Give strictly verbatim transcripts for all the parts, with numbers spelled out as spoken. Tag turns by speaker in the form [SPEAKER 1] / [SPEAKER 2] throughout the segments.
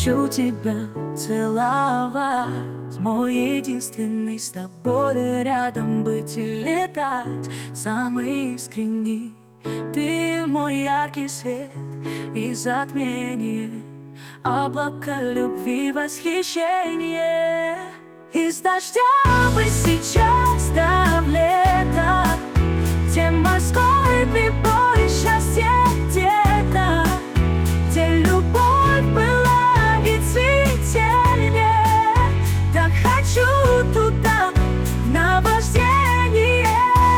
[SPEAKER 1] хочу тебя целовать, мой единственный, с тобой рядом быть и летать. Самый искренний, ты мой яркий свет и затмение, облако любви, восхищение. Из дождя бы сейчас до лета, где морской прибой, счастье где-то, где любовь была и цветение. Так хочу туда, наваждение.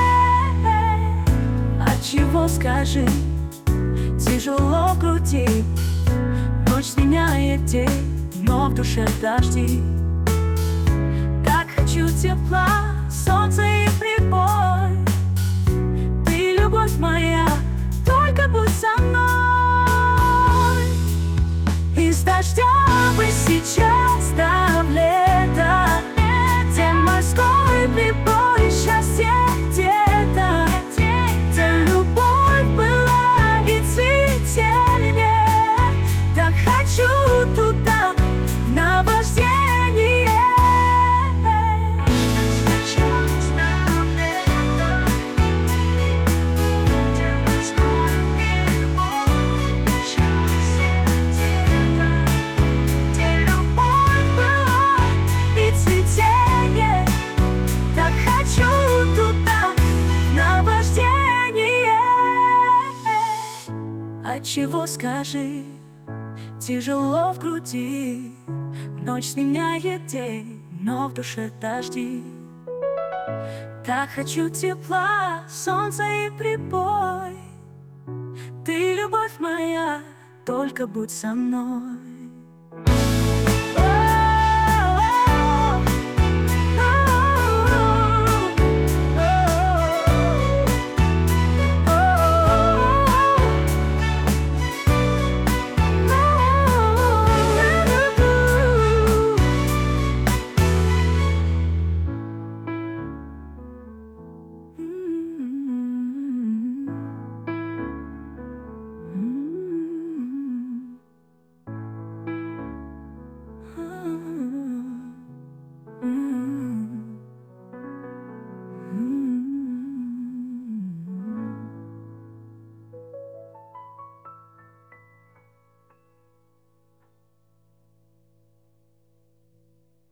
[SPEAKER 1] Отчего, скажи, тяжело в груди, ночь сменяет день, но в душе дожди. Так хочу тепла, солнца и прибой. Ты, любовь моя, только будь со мной. Из дождя бы сейчас до лета, где морской прибой, счастье где-то, где любовь была и цветение. Так хочу туда, наваждение. Отчего, скажи, тяжело в груди, ночь сменяет день, но в душе дожди. Так хочу тепла, солнца и прибой. Ты, любовь моя, только будь со мной.